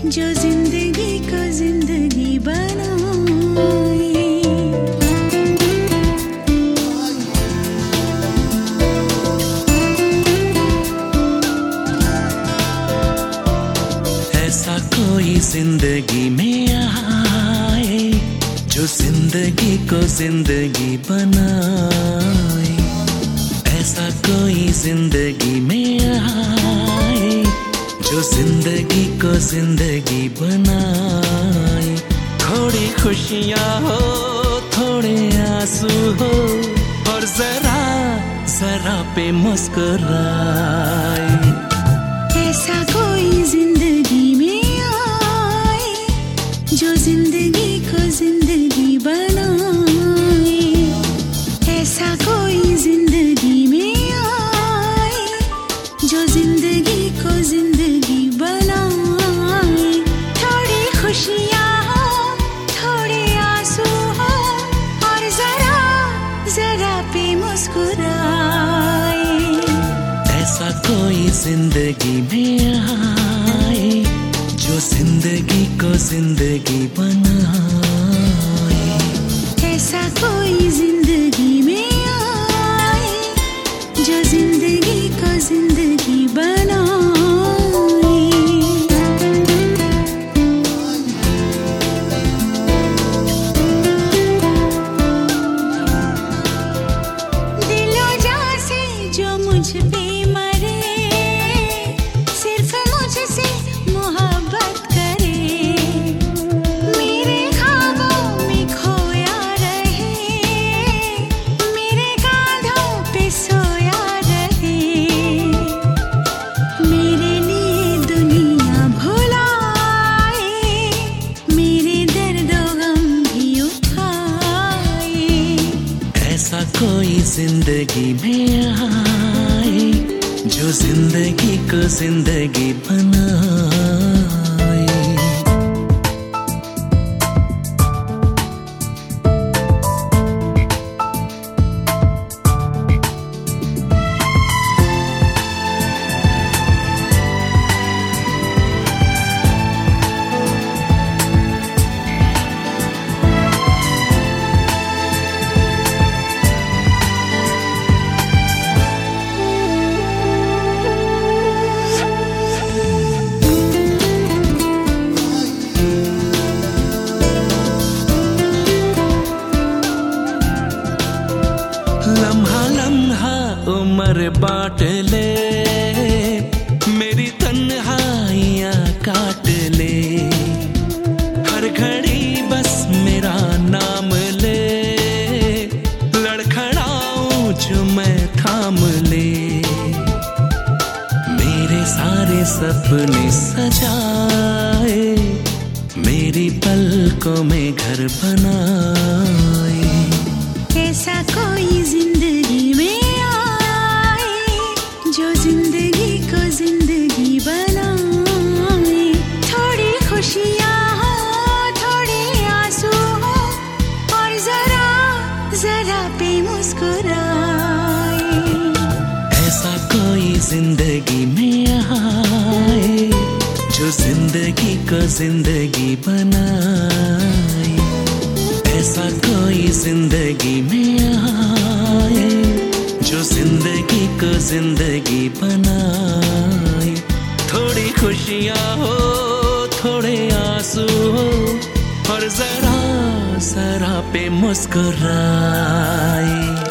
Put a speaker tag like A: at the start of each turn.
A: जो जिंदगी को जिंदगी बनाए।
B: ऐसा कोई जिंदगी में आए जो जिंदगी को जिंदगी बनाए। ऐसा कोई जिंदगी में आए जो जिंदगी को जिंदगी बनाए। थोड़ी खुशियाँ हो, थोड़े आंसू हो, और जरा जरा पे मुस्कुराए।
A: ऐसा कोई जिंदगी में आए जो जिंदगी को जिंदगी बनाए। ऐसा कोई जिंदगी में आए जो जिंदगी को जिंदगी बनाए। थोड़ी खुशियाँ हो, थोड़े आंसू हो, और जरा जरा पे मुस्कुराए।
B: ऐसा कोई जिंदगी में आए जो जिंदगी को जिंदगी बनाए।
A: ऐसा कोई जिंदगी में आए जो जिंदगी को जिंदगी बनाए। दिलो जान से जो मुझ पे मरे, सिर्फ मुझसे मोहब्बत करे। मेरे ख्वाबों में खोया रहे, मेरे कांधों पे सोया रहे। मेरे लिए दुनिया भुलाए, मेरे दर्द गम भी उठाए।
B: ऐसा कोई जिंदगी में आए जो जिंदगी को जिंदगी बनाए। लम्हा लम्हा उम्र बांट ले, मेरी तन्हाइयाँ काट ले। हर घड़ी बस मेरा नाम ले, लड़खड़ाऊं जो मैं थाम ले। मेरे सारे सपने सजाए, मेरी पलकों में घर बनाए।
A: ऐसा कोई जिंदगी में आए जो जिंदगी को जिंदगी बनाए। थोड़ी खुशियाँ हो, थोड़े आंसू हो, और जरा जरा पे मुस्कुराए।
B: ऐसा कोई जिंदगी में आए जो जिंदगी को जिंदगी बनाए। ऐसा कोई जिंदगी में आए जो जिंदगी को जिंदगी बनाए। थोड़ी खुशियाँ हो, थोड़े आंसू हो, और जरा जरा पे मुस्कुराए।